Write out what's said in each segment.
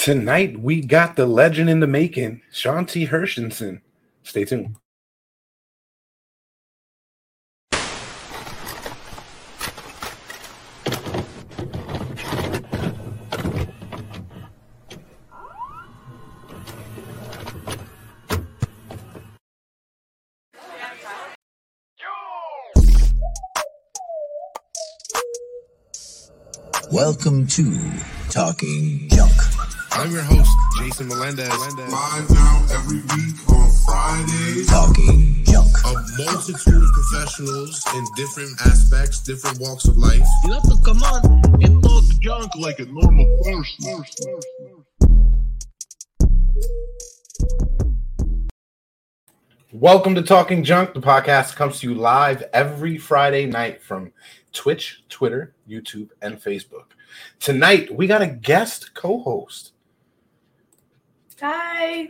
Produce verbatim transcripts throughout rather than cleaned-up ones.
Tonight, we got the legend in the making, Sean T. Hershenson. Stay tuned. Welcome to Talking Junk. I'm your host, Jason Melendez. Live now every week on Fridays. Talking Junk. A multitude of professionals in different aspects, different walks of life. You have to come on and talk junk like a normal person. Welcome to Talking Junk. The podcast comes to you live every Friday night from Twitch, Twitter, YouTube, and Facebook. Tonight, we got a guest co-host. Hi.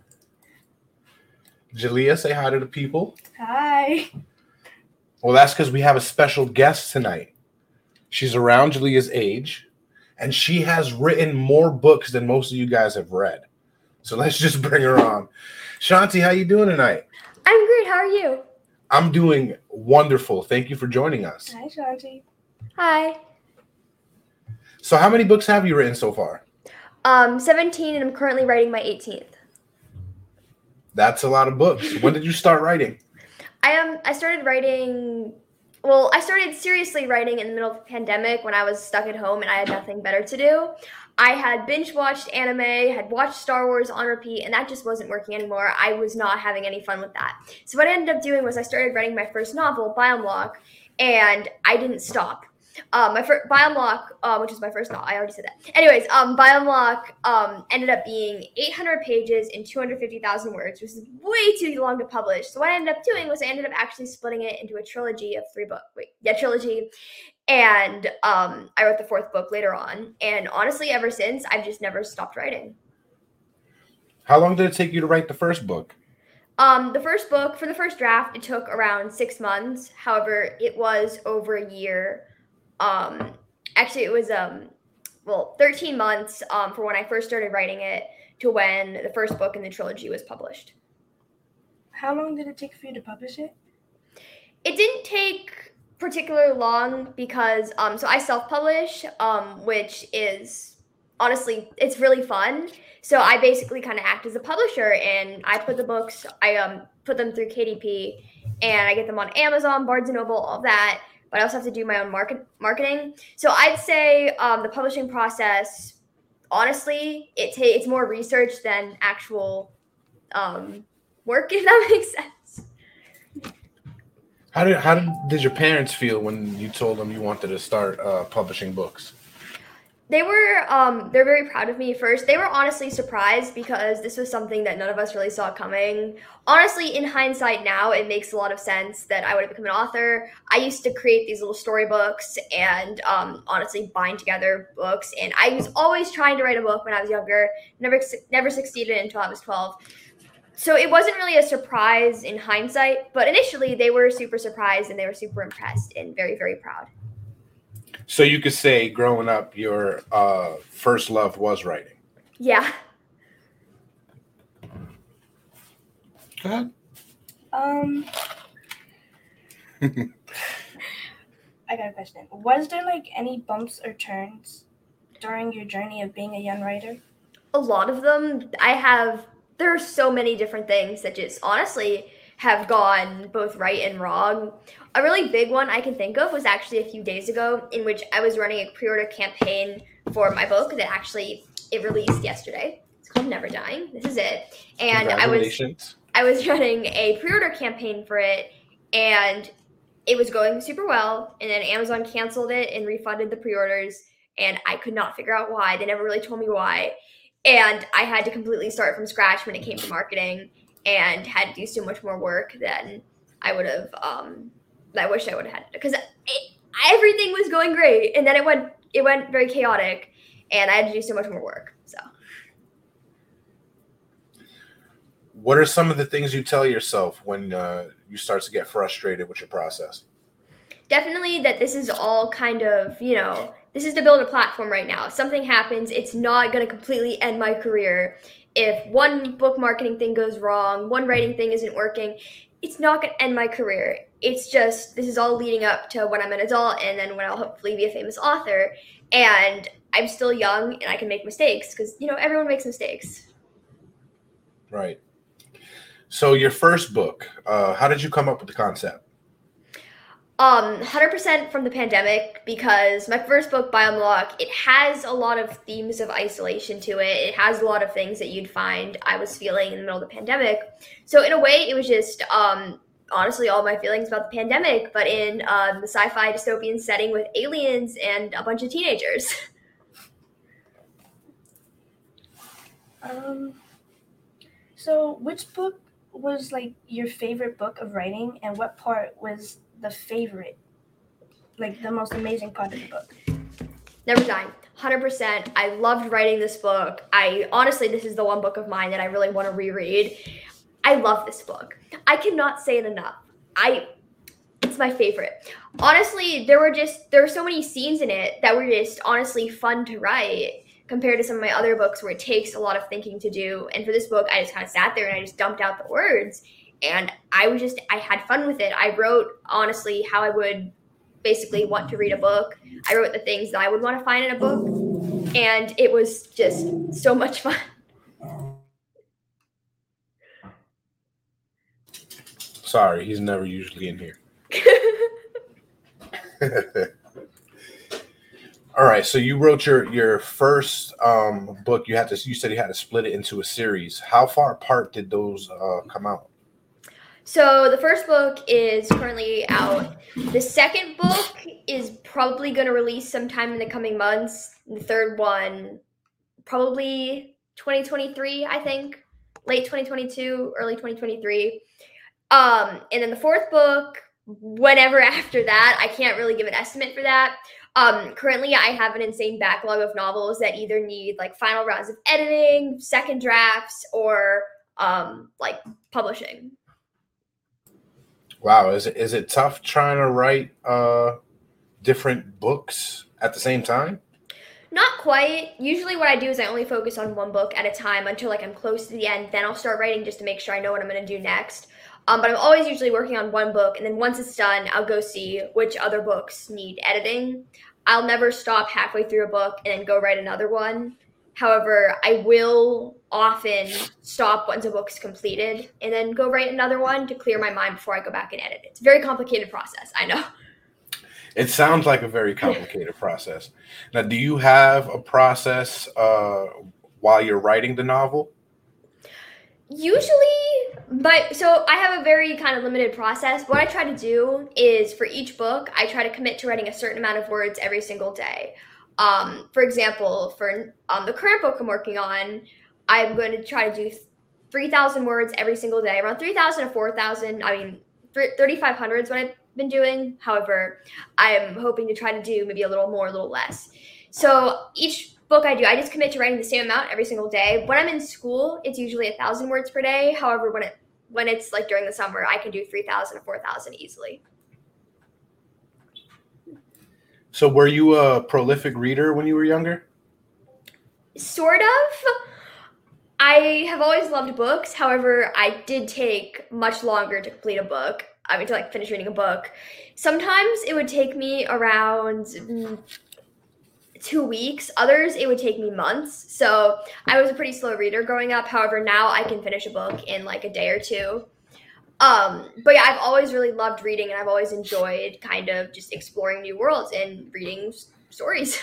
Jalea, say hi to the people. Hi. Well, that's because we have a special guest tonight. She's around Jalea's age, and she has written more books than most of you guys have read. So let's just bring her on. Shanti, how you doing tonight? I'm great. How are you? I'm doing wonderful. Thank you for joining us. Hi, Shanti. Hi. So how many books have you written so far? Um, seventeen, and I'm currently writing my eighteenth. That's a lot of books. When did you start writing? I am. I started writing. Well, I started seriously writing in the middle of the pandemic when I was stuck at home and I had nothing better to do. I had binge watched anime, had watched Star Wars on repeat, and that just wasn't working anymore. I was not having any fun with that. So what I ended up doing was I started writing my first novel, Biomlock, and I didn't stop. Um, my first Biomlock, uh, which is my first novel, I already said that. Anyways, um, Biomlock um, ended up being eight hundred pages and two hundred fifty thousand words, which is way too long to publish. So what I ended up doing was I ended up actually splitting it into a trilogy of three books. Wait, yeah, trilogy. And um, I wrote the fourth book later on. And honestly, ever since, I've just never stopped writing. How long did it take you to write the first book? Um, the first book, for the first draft, it took around six months. However, it was over a year. Um, actually, it was, um, well, thirteen months um, from when I first started writing it to when the first book in the trilogy was published. How long did it take for you to publish it? It didn't take particularly long because, um, so I self-publish, um, which is, honestly, it's really fun. So I basically kind of act as a publisher, and I put the books, I um put them through K D P, and I get them on Amazon, Barnes and Noble, all of that. But I also have to do my own market marketing. So I'd say um, the publishing process, honestly, it ta- it's more research than actual um, work, if that makes sense. How did how did, did your parents feel when you told them you wanted to start uh, publishing books? They were, um, they're very proud of me at first. They were honestly surprised because this was something that none of us really saw coming. Honestly, in hindsight now, it makes a lot of sense that I would have become an author. I used to create these little storybooks and um, honestly bind together books. And I was always trying to write a book when I was younger. Never, never succeeded until I was twelve. So it wasn't really a surprise in hindsight, but initially they were super surprised and they were super impressed and very, very proud. So you could say growing up, your uh, first love was writing. Yeah. Go ahead. Um, I got a question. Was there like any bumps or turns during your journey of being a young writer? A lot of them. I have, there are so many different things that just honestly have gone both right and wrong. A really big one I can think of was actually a few days ago in which I was running a pre-order campaign for my book that actually it released yesterday. It's called Never Dying. This is it. And I was I was running a pre-order campaign for it, and it was going super well. And then Amazon canceled it and refunded the pre-orders, and I could not figure out why. They never really told me why. And I had to completely start from scratch when it came to marketing and had to do so much more work than I would have um, I wish I would have had, because everything was going great, and then it went it went very chaotic, and I had to do so much more work. So, what are some of the things you tell yourself when uh, you start to get frustrated with your process? Definitely that this is all kind of, you know, this is to build a platform right now. If something happens, it's not going to completely end my career. If one book marketing thing goes wrong, one writing thing isn't working, it's not going to end my career. It's just, this is all leading up to when I'm an adult and then when I'll hopefully be a famous author. And I'm still young and I can make mistakes because, you know, everyone makes mistakes. Right. So your first book, uh, how did you come up with the concept? Um, one hundred percent from the pandemic, because my first book, Biounlock, it has a lot of themes of isolation to it. It has a lot of things that you'd find I was feeling in the middle of the pandemic. So in a way, it was just, um, honestly, all my feelings about the pandemic, but in um, the sci-fi dystopian setting with aliens and a bunch of teenagers. Um, so which book was like your favorite book of writing, and what part was the favorite, like the most amazing part of the book? Number nine, one hundred percent. I loved writing this book. I honestly, this is the one book of mine that I really want to reread. I love this book. I cannot say it enough. I, it's my favorite. Honestly, there were just, there were so many scenes in it that were just honestly fun to write compared to some of my other books where it takes a lot of thinking to do. And for this book, I just kind of sat there and I just dumped out the words. And I was just, I had fun with it. I wrote, honestly, how I would basically want to read a book. I wrote the things that I would want to find in a book. And it was just so much fun. Sorry, he's never usually in here. All right, so you wrote your your first um, book. You had to. You said you had to split it into a series. How far apart did those uh, come out? So the first book is currently out. The second book is probably going to release sometime in the coming months. The third one, probably twenty twenty-three, I think. Late twenty twenty-two, early twenty twenty-three. Um, and then the fourth book, whenever after that, I can't really give an estimate for that. Um, currently, I have an insane backlog of novels that either need like final rounds of editing, second drafts, or um, like publishing. Wow, is it is it tough trying to write uh, different books at the same time? Not quite. Usually what I do is I only focus on one book at a time until like I'm close to the end. Then I'll start writing just to make sure I know what I'm going to do next. Um, but I'm always usually working on one book, and then once it's done, I'll go see which other books need editing. I'll never stop halfway through a book and then go write another one. However, I will often stop once a book's completed and then go write another one to clear my mind before I go back and edit it. It's a very complicated process, I know. It sounds like a very complicated process. Now, do you have a process uh, while you're writing the novel? Usually, but so I have a very kind of limited process. What I try to do is for each book, I try to commit to writing a certain amount of words every single day. Um, for example, for um, the current book I'm working on, I'm going to try to do three thousand words every single day, around three thousand to four thousand. I mean, thirty-five hundred is what I've been doing. However, I'm hoping to try to do maybe a little more, a little less. So each book I do, I just commit to writing the same amount every single day. When I'm in school, it's usually a thousand words per day. However, when it when it's like during the summer, I can do three thousand to four thousand easily. So were you a prolific reader when you were younger? Sort of. I have always loved books. However, I did take much longer to complete a book. I mean, to like finish reading a book. Sometimes it would take me around mm, two weeks. Others, it would take me months. So I was a pretty slow reader growing up. However, now I can finish a book in like a day or two. Um, but yeah, I've always really loved reading, and I've always enjoyed kind of just exploring new worlds and reading s- stories.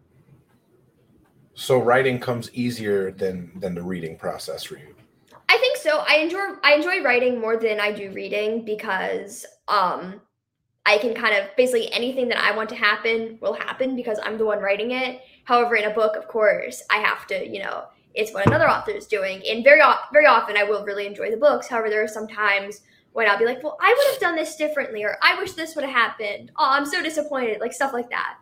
So writing comes easier than than the reading process for you. I think so. I enjoy I enjoy writing more than I do reading because um, I can kind of basically anything that I want to happen will happen because I'm the one writing it. However, in a book, of course, I have to, you know, it's what another author is doing. And very, very often I will really enjoy the books. However, there are some times when I'll be like, well, I would have done this differently, or I wish this would have happened. Oh, I'm so disappointed, like stuff like that.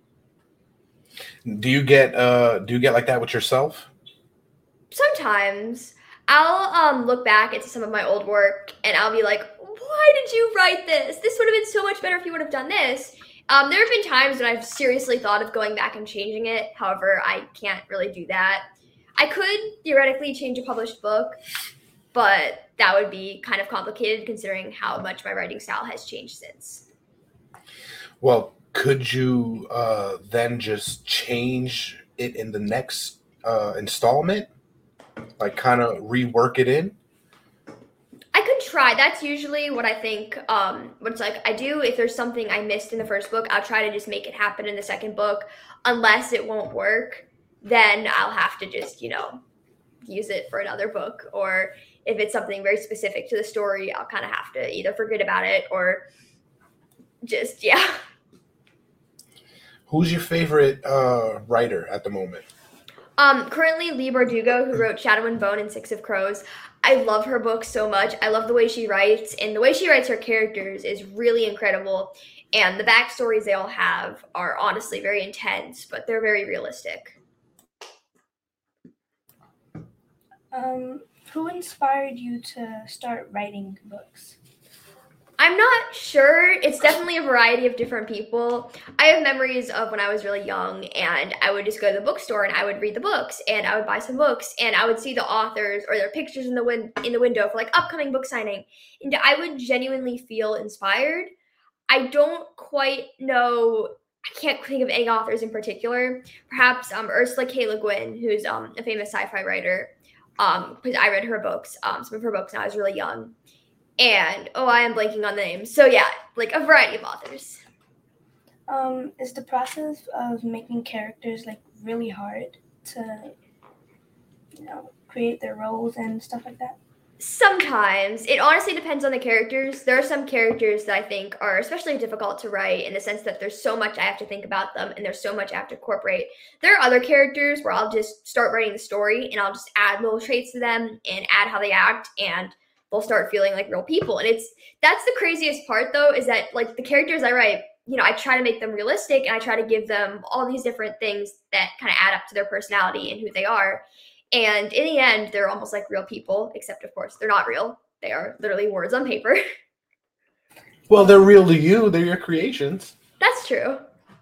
Do you get uh do you get like that with yourself? Sometimes I'll um look back into some of my old work and I'll be like, why did you write this? This would have been so much better if you would have done this. Um, there have been times when I've seriously thought of going back and changing it. However, I can't really do that. I could theoretically change a published book, but that would be kind of complicated considering how much my writing style has changed since. Well, could you uh, then just change it in the next uh, installment? Like kind of rework it in? I could try. That's usually what I think, um, what's like I do. If there's something I missed in the first book, I'll try to just make it happen in the second book. Unless it won't work, then I'll have to just, you know, use it for another book. Or if it's something very specific to the story, I'll kind of have to either forget about it or just, yeah. Who's your favorite uh, writer at the moment? Um, currently, Leigh Bardugo, who wrote Shadow and Bone and Six of Crows. I love her book so much. I love the way she writes, and the way she writes her characters is really incredible. And the backstories they all have are honestly very intense, but they're very realistic. Um, who inspired you to start writing books? I'm not sure. It's definitely a variety of different people. I have memories of when I was really young and I would just go to the bookstore and I would read the books and I would buy some books and I would see the authors or their pictures in the win- in the window for like upcoming book signing. And I would genuinely feel inspired. I don't quite know, I can't think of any authors in particular. Perhaps um, Ursula K. Le Guin, who's um, a famous sci-fi writer, um, because I read her books, um, some of her books when I was really young. And, oh, I am blanking on the names. So, yeah, like a variety of authors. Um, is the process of making characters, like, really hard to, you know, create their roles and stuff like that? Sometimes. It honestly depends on the characters. There are some characters that I think are especially difficult to write in the sense that there's so much I have to think about them and there's so much I have to incorporate. There are other characters where I'll just start writing the story and I'll just add little traits to them and add how they act and they'll start feeling like real people. And it's, that's the craziest part though, is that like the characters I write, you know, I try to make them realistic and I try to give them all these different things that kind of add up to their personality and who they are. And in the end, they're almost like real people, except of course they're not real. They are literally words on paper. Well, they're real to you. They're your creations. That's true.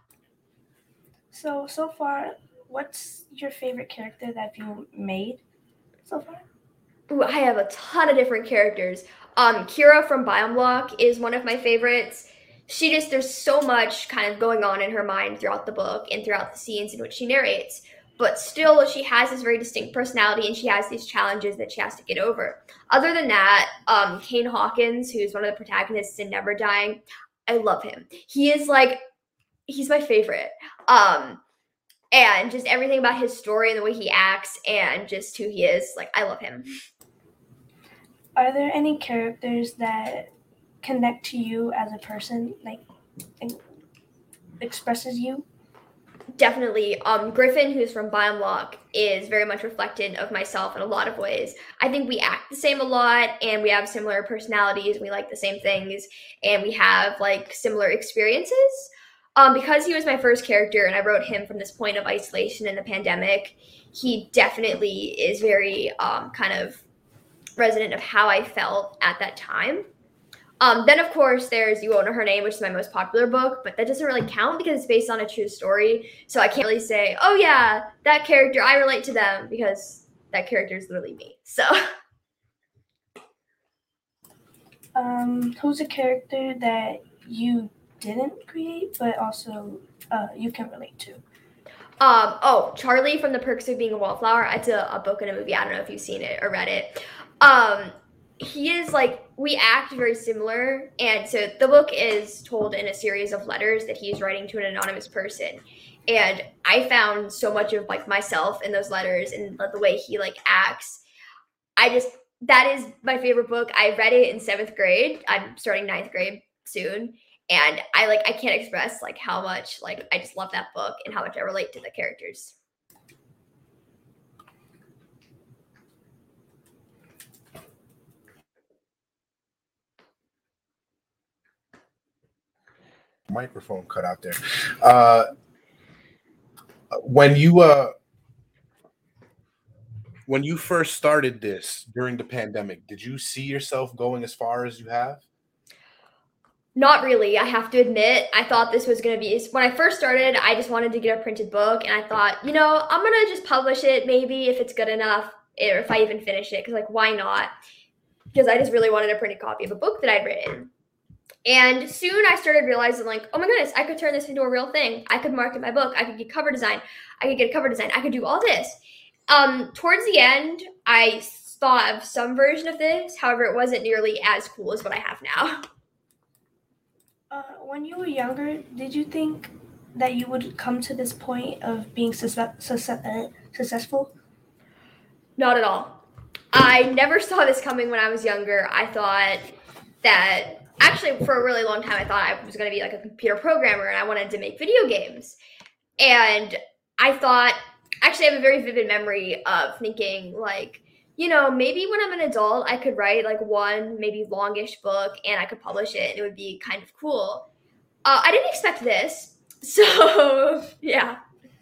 So, so far, what's your favorite character that you made so far? Ooh, I have a ton of different characters. Um, Kira from Biome Block is one of my favorites. She just, there's so much kind of going on in her mind throughout the book and throughout the scenes in which she narrates. But still, she has this very distinct personality and she has these challenges that she has to get over. Other than that, um, Kane Hawkins, who's one of the protagonists in Never Dying, I love him. He is like, he's my favorite. Um, and just everything about his story and the way he acts and just who he is, like, I love him. Are there any characters that connect to you as a person, like, expresses you? Definitely. Um, Griffin, who's from Biome Block, is very much reflected of myself in a lot of ways. I think we act the same a lot, and we have similar personalities, and we like the same things, and we have, like, similar experiences. Um, because he was my first character, and I wrote him from this point of isolation in the pandemic, he definitely is very um, kind of resonant of how I felt at that time. Um, then, of course, there's You Won't Know Her Name, which is my most popular book, but that doesn't really count because it's based on a true story. So I can't really say, oh, yeah, that character, I relate to them, because that character is literally me. So, um, who's a character that you didn't create, but also uh, you can relate to? Um, oh, Charlie from The Perks of Being a Wallflower. It's a, a book and a movie. I don't know if you've seen it or read it. Um, he is like, we act very similar. And so the book is told in a series of letters that he's writing to an anonymous person. And I found so much of like myself in those letters and the way he like acts. I just, that is my favorite book. I read it in seventh grade. I'm starting ninth grade soon. And I like, I can't express like how much, like, I just love that book and how much I relate to the characters. Microphone cut out there. Uh, when you uh, when you first started this during the pandemic, did you see yourself going as far as you have? Not really, I have to admit. I thought this was going to be, when I first started, I just wanted to get a printed book, and I thought, you know, I'm going to just publish it maybe if it's good enough, or if I even finish it, because, like, why not? Because I just really wanted a printed copy of a book that I'd written. And soon I started realizing, like, oh my goodness, I could turn this into a real thing. I could market my book. I could get cover design. I could get a cover design. I could do all this. Um, towards the end, I thought of some version of this. However, it wasn't nearly as cool as what I have now. Uh, when you were younger, did you think that you would come to this point of being success, success, uh, successful? Not at all. I never saw this coming when I was younger. I thought that, actually, for a really long time, I thought I was going to be like a computer programmer and I wanted to make video games. And I thought, actually, I have a very vivid memory of thinking, like, you know, maybe when I'm an adult, I could write like one maybe longish book and I could publish it and it would be kind of cool. Uh, I didn't expect this. So, yeah.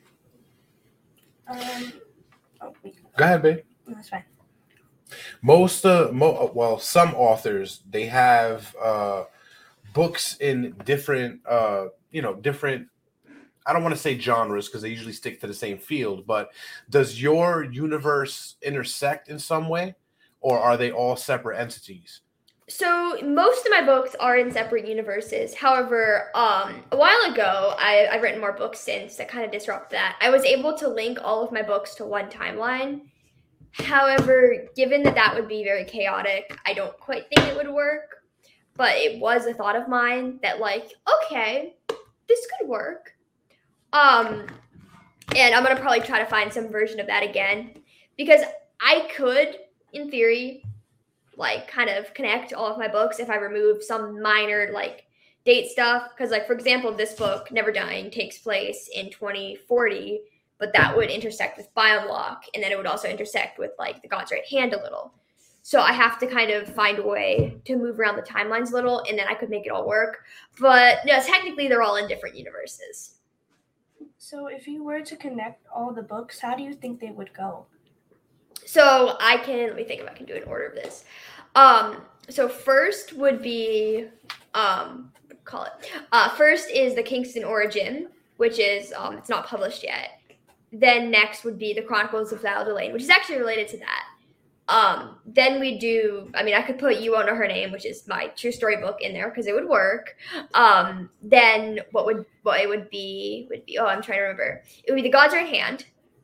Um, oh, wait. Go ahead, babe. That's fine. Most, uh, mo- well, some authors, they have uh, books in different, uh, you know, different, I don't want to say genres because they usually stick to the same field, but does your universe intersect in some way, or are they all separate entities? So most of my books are in separate universes. However, um, a while ago, I, I've written more books since that kind of disrupt that. I was able to link all of my books to one timeline. However, given that that would be very chaotic, I don't quite think it would work. But it was a thought of mine that, like, okay, this could work. Um, and I'm going to probably try to find some version of that again. Because I could, in theory, like, kind of connect all of my books if I remove some minor, like, date stuff. Because, like, for example, this book, Never Dying, takes place in twenty forty. But that would intersect with Biomlock, and then it would also intersect with, like, The God's Right Hand a little. So I have to kind of find a way to move around the timelines a little, and then I could make it all work. But, no, technically they're all in different universes. So if you were to connect all the books, how do you think they would go? So I can, let me think if I can do an order of this. Um, so first would be, um, what do you call it? Uh, first is the Kingston Origin, which is, um, it's not published yet. Then next would be the Chronicles of Val Delane, which is actually related to that. Um, then we do, I mean, I could put You Won't Know Her Name, which is my true story book in there because it would work. Um, then what would, what it would be, would be, oh, I'm trying to remember. It would be The God's Right Hand.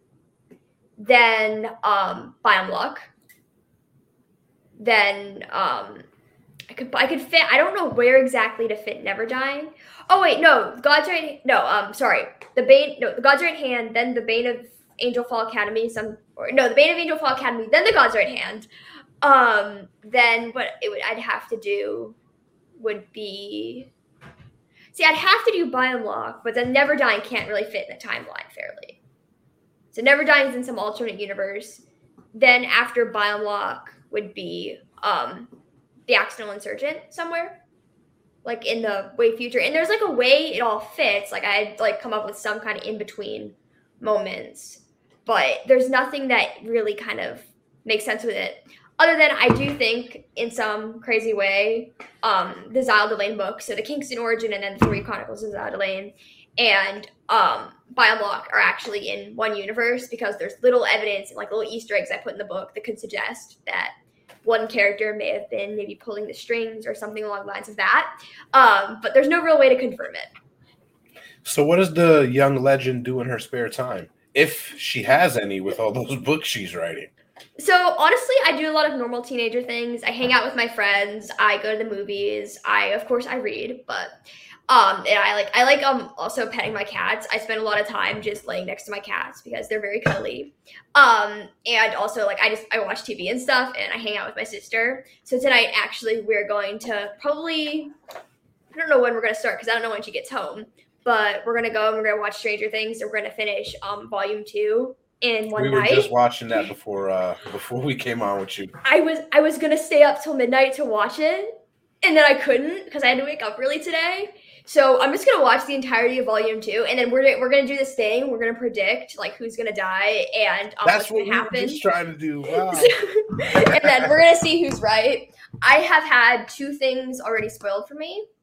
Then, um, Biomlock. Then, um, I could, I could fit, I don't know where exactly to fit Never Dying. Oh, wait, no, God's Right, no, um, sorry. The Bane, no, The God's Right Hand, then The Bane of Angel Fall Academy, some, or no, The Bane of Angel Fall Academy, then The God's Right Hand. Um, then what it would, I'd have to do would be, see, I'd have to do Biomlock, but then Never Dying can't really fit in the timeline fairly. So Never Dying is in some alternate universe. Then after Biomlock would be, um, The Accidental Insurgent somewhere. Like in the way future. And there's like a way it all fits. Like I had like come up with some kind of in-between moments. But there's nothing that really kind of makes sense with it. Other than I do think in some crazy way, um, the Zyle Delane books, so the Kingston Origin and then the Three Chronicles of Zyle Delane and um, Biomlock are actually in one universe because there's little evidence and like little Easter eggs I put in the book that could suggest that one character may have been maybe pulling the strings or something along the lines of that. Um, but there's no real way to confirm it. So what does the young legend do in her spare time? If she has any with all those books she's writing. So honestly, I do a lot of normal teenager things. I hang out with my friends. I go to the movies. I, of course, I read, but um, and I like I like um also petting my cats. I spend a lot of time just laying next to my cats because they're very cuddly. Um, and also like I just I watch T V and stuff, and I hang out with my sister. So tonight, actually, we're going to probably I don't know when we're gonna start because I don't know when she gets home. But we're gonna go and we're gonna watch Stranger Things. And we're gonna finish um volume two in one night. We were night. just watching that before uh before we came on with you. I was I was gonna stay up till midnight to watch it, and then I couldn't because I had to wake up early today. So I'm just gonna watch the entirety of volume two, and then we're we're gonna do this thing. We're gonna predict like who's gonna die and um, that's what's what gonna we happen. Were just trying to do. Wow. And then we're gonna see who's right. I have had two things already spoiled for me.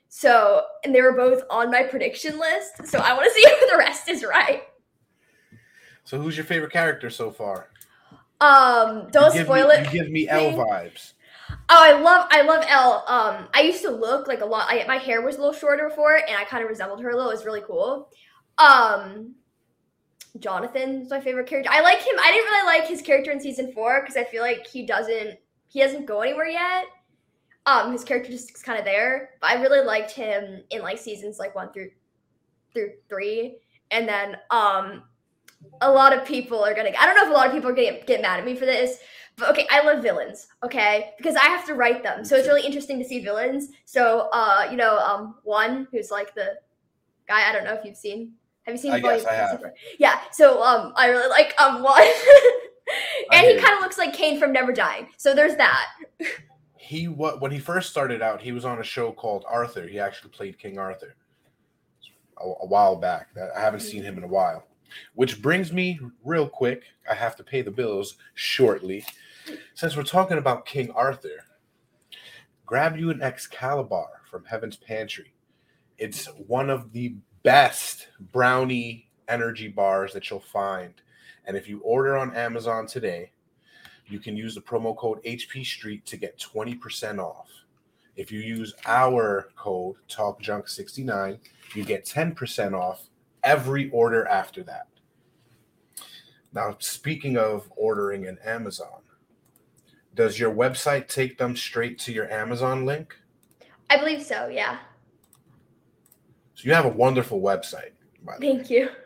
So, and they were both on my prediction list. So I want to see if the rest is right. So who's your favorite character so far? Um, don't you spoil me, it. You give me L vibes. Oh, I love, I love Elle. Um, I used to look like a lot. I, my hair was a little shorter before, and I kind of resembled her a little. It was really cool. Um, Jonathan's my favorite character. I like him. I didn't really like his character in season four because I feel like he doesn't, he doesn't go anywhere yet. Um, his character just is kind of there. But I really liked him in like seasons like one through through three, and then um, a lot of people are gonna. I don't know if a lot of people are gonna get, get mad at me for this. But okay, I love villains, okay? Because I have to write them. So it's really interesting to see villains. So, uh, you know, um, one who's like the guy, I don't know if you've seen. Have you seen I guess I have. Yeah, so um, I really like um one. And he kind of looks like Kane from Never Dying. So there's that. He what when he first started out, he was on a show called Arthur. He actually played King Arthur a, a while back. I haven't seen him in a while. Which brings me real quick. I have to pay the bills shortly. Since we're talking about King Arthur, grab you an Excalibur from Heaven's Pantry. It's one of the best brownie energy bars that you'll find. And if you order on Amazon today, you can use the promo code H P Street to get twenty percent off. If you use our code Talk Junk sixty-nine, you get ten percent off every order after that. Now, speaking of ordering in Amazon, does your website take them straight to your Amazon link? I believe so, yeah. So you have a wonderful website, by the way. Thank you.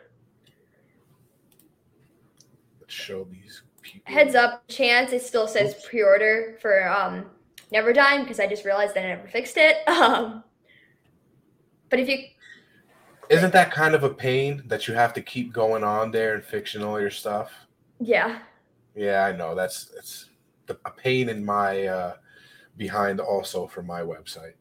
Let's show these people. Heads up, chance, it still says pre-order for um, Never Dying because I just realized that I never fixed it. Um, but if you... Isn't that kind of a pain that you have to keep going on there and fixing all your stuff? Yeah. Yeah, I know. That's it's a pain in my uh, behind also for my website.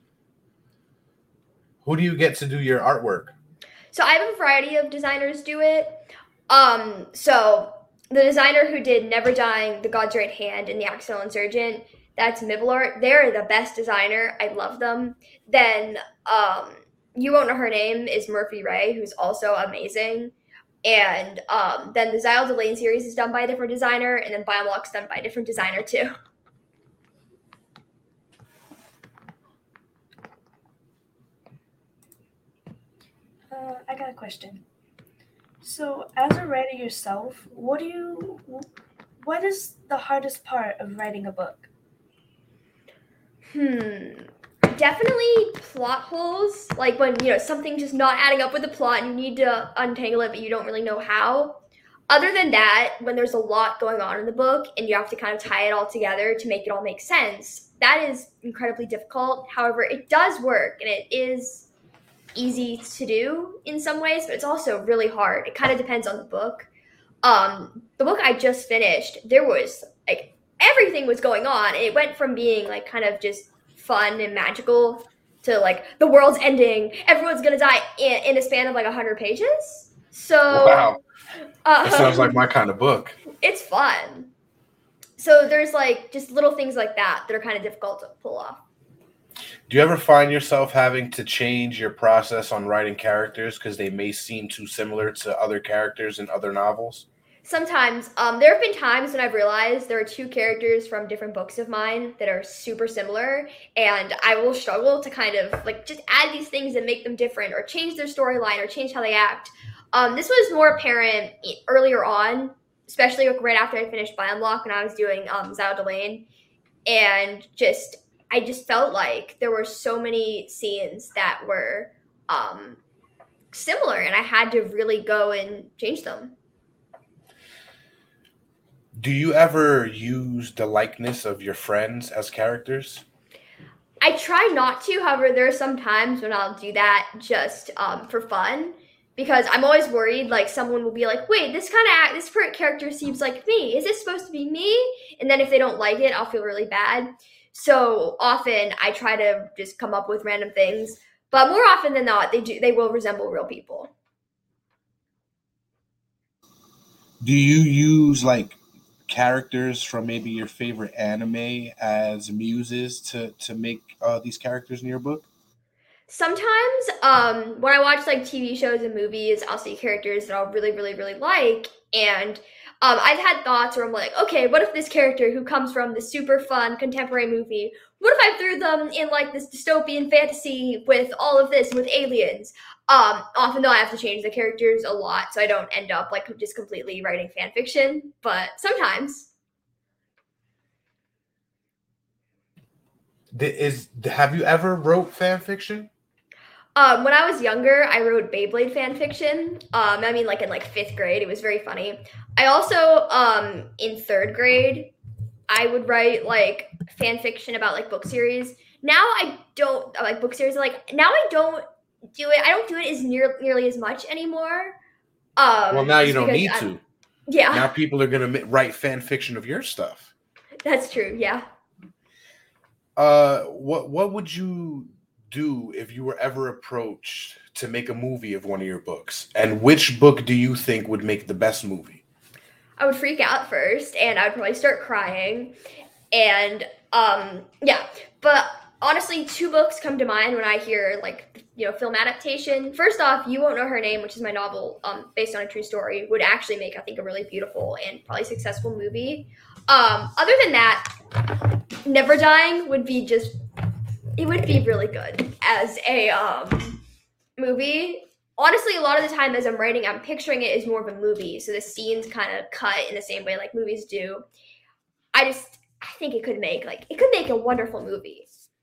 Who do you get to do your artwork? So I have a variety of designers do it. Um, so the designer who did Never Dying, The God's Right Hand, and The Accidental Insurgent, that's Mibble Art. They're the best designer. I love them. Then um, You Won't Know Her Name is Murphy Ray, who's also amazing. And um, then the Xyle Delane series is done by a different designer, and then Biomock's done by a different designer too. Uh, I got a question. So, as a writer yourself, what do you, what is the hardest part of writing a book? Hmm. Definitely plot holes. Like when, you know, something's just not adding up with the plot and you need to untangle it, but you don't really know how. Other than that, when there's a lot going on in the book and you have to kind of tie it all together to make it all make sense, that is incredibly difficult. However, it does work and it is easy to do in some ways, but it's also really hard. It kind of depends on the book. Um, the book I just finished, there was like everything was going on. And it went from being like kind of just fun and magical to like the world's ending, everyone's gonna die in, in a span of like one hundred pages. So Wow. Uh, That sounds like my kind of book. It's fun. So there's like just little things like that that are kind of difficult to pull off. Do you ever find yourself having to change your process on writing characters because they may seem too similar to other characters in other novels? Sometimes. Um, there have been times when I've realized there are two characters from different books of mine that are super similar, and I will struggle to kind of like just add these things and make them different or change their storyline or change how they act. Um, this was more apparent earlier on, especially right after I finished Biomock when I was doing um, Xyle Delane, and just I just felt like there were so many scenes that were um, similar, and I had to really go and change them. Do you ever use the likeness of your friends as characters? I try not to. However, there are some times when I'll do that just um, for fun, because I'm always worried like someone will be like, wait, this kind of act, this character seems like me. Is this supposed to be me? And then if they don't like it, I'll feel really bad. So often I try to just come up with random things, but more often than not, they do they will resemble real people. Do you use like characters from maybe your favorite anime as muses to to make uh, these characters in your book? Sometimes, um, when I watch like T V shows and movies, I'll see characters that I'll really, really, really like, and um, I've had thoughts where I'm like, okay, what if this character who comes from this super fun contemporary movie, what if I threw them in like this dystopian fantasy with all of this with aliens? Um, often though I have to change the characters a lot, so I don't end up like just completely writing fan fiction, but sometimes. The- Is have you ever wrote fan fiction? Um, when I was younger, I wrote Beyblade fan fiction. Um, I mean, like in like fifth grade, it was very funny. I also, um, in third grade, I would write like fan fiction about like book series. Now I don't uh, like book series. Like now I don't do it. I don't do it as near nearly as much anymore. Um, Well, now you just don't because need I'm- to. Yeah, Now people are gonna ma- write fan fiction of your stuff. that's true. Yeah. Uh, what what would you do if you were ever approached to make a movie of one of your books? And which book do you think would make the best movie? I would freak out first, and I would probably start crying, and um, yeah. But honestly, two books come to mind when I hear like you know film adaptation. First off, You Won't Know Her Name, which is my novel um, based on a true story, would actually make I think a really beautiful and probably successful movie. Um, other than that, Never Dying would be just it would be really good as a um, movie. Honestly, a lot of the time as I'm writing, I'm picturing it as more of a movie, so the scenes kind of cut in the same way like movies do. I just, I think it could make like it could make a wonderful movie.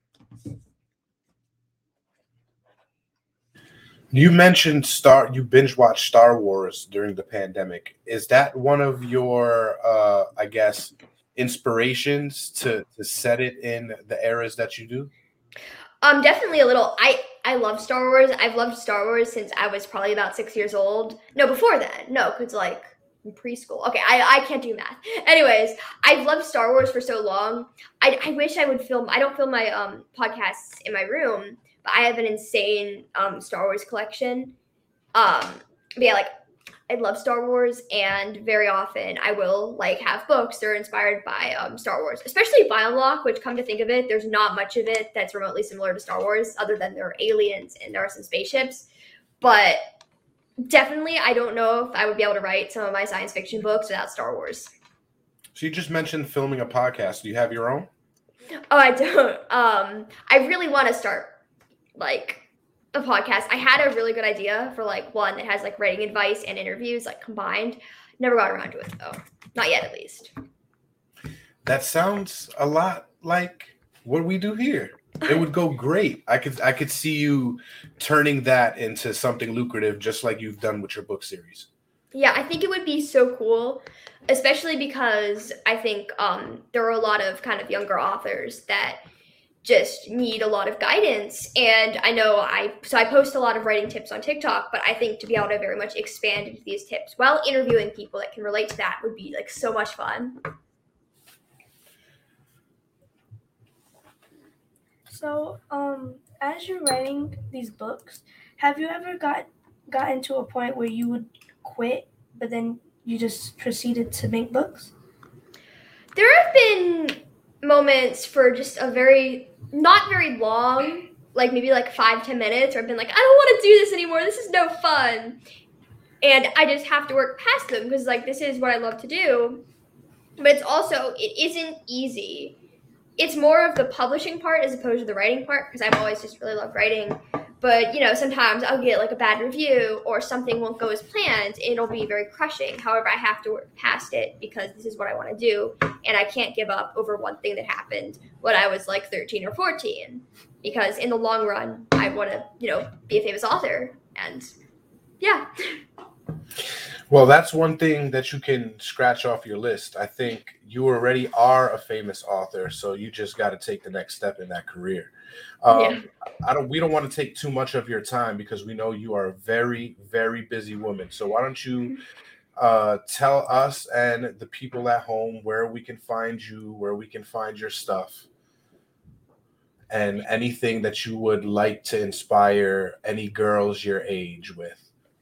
You mentioned Star. You binge watched Star Wars during the pandemic. Is that one of your, uh, I guess, inspirations to to set it in the eras that you do? Um, definitely a little. I I love Star Wars. I've loved Star Wars since I was probably about six years old. No, before then. No, because like in preschool. Okay, I I can't do math. Anyways, I've loved Star Wars for so long. I I wish I would film. I don't film my um podcasts in my room, but I have an insane um Star Wars collection. Um, but yeah, like I love Star Wars, and very often I will like have books that are inspired by um, Star Wars, especially BioLock, which come to think of it, there's not much of it that's remotely similar to Star Wars other than there are aliens and there are some spaceships. But definitely, I don't know if I would be able to write some of my science fiction books without Star Wars. So you just mentioned filming a podcast. Do you have your own? Oh, I don't. Um, I really want to start like a podcast. I had a really good idea for like one that has like writing advice and interviews like combined. Never got around to it though. Not yet, at least. That sounds a lot like what we do here. It would go great. I could I could see you turning that into something lucrative, just like you've done with your book series. Yeah, I think it would be so cool, especially because I think um, there are a lot of kind of younger authors that just need a lot of guidance. And I know I, so I post a lot of writing tips on TikTok, but I think to be able to very much expand into these tips while interviewing people that can relate to that would be like so much fun. So, um, as you're writing these books, have you ever got gotten to a point where you would quit, but then you just proceeded to make books? There have been moments for just a very, not very long, like maybe like five, ten minutes, where I've been like, I don't want to do this anymore. This is no fun. And I just have to work past them because like this is what I love to do. But it's also, it isn't easy. It's more of the publishing part as opposed to the writing part because I've always just really loved writing. But, you know, sometimes I'll get like a bad review or something won't go as planned and it'll be very crushing. However, I have to work past it because this is what I want to do. And I can't give up over one thing that happened when I was like thirteen or fourteen. Because in the long run, I want to, you know, be a famous author. And yeah. Well, that's one thing that you can scratch off your list. I think you already are a famous author, so you just got to take the next step in that career. Um, Yeah. I don't. We don't want to take too much of your time because we know you are a very, very busy woman. So why don't you uh, tell us and the people at home where we can find you, where we can find your stuff, and anything that you would like to inspire any girls your age with.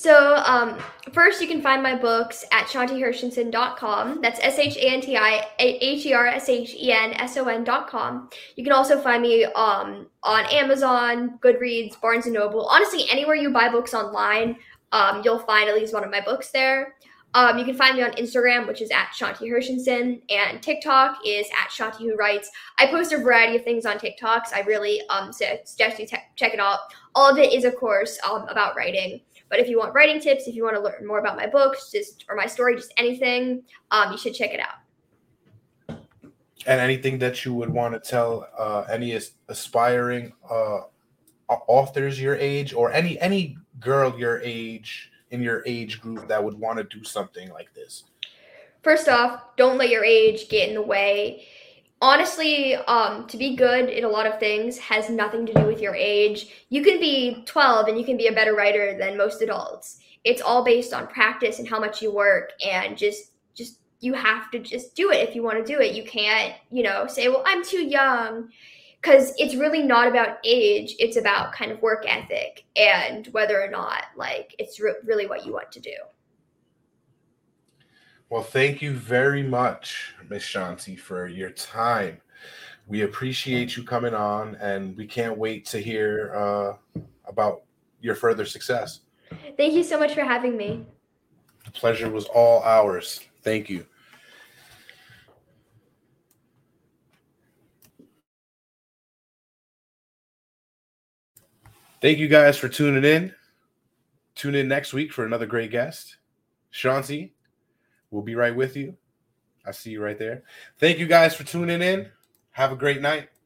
So, um, first, you can find my books at shanti hershenson dot com. That's S H A N T I H E R S H E N S O N dot com. You can also find me um, on Amazon, Goodreads, Barnes and Noble. Honestly, anywhere you buy books online, um, you'll find at least one of my books there. Um, you can find me on Instagram, which is at Shanti Hershenson, and TikTok is at Shanti Who Writes. I post a variety of things on TikToks. I really um, suggest you te- check it out. All of it is, of course, um, about writing. But if you want writing tips, if you want to learn more about my books, just or my story, just anything, um, you should check it out. And anything that you would want to tell uh, any as- aspiring uh, authors your age, or any any girl your age, in your age group, that would want to do something like this? First off, don't let your age get in the way. Honestly, um, to be good in a lot of things has nothing to do with your age. You can be twelve and you can be a better writer than most adults. It's all based on practice and how much you work, and just just you have to just do it if you want to do it. You can't, you know, say, well, I'm too young, because it's really not about age. It's about kind of work ethic and whether or not, like, it's re- really what you want to do. Well, thank you very much, Miss Shanti, for your time. We appreciate you coming on, and we can't wait to hear uh, about your further success. Thank you so much for having me. The pleasure was all ours. Thank you. Thank you guys for tuning in. Tune in next week for another great guest. Shanti, we'll be right with you. I see you right there. Thank you guys for tuning in. Have a great night.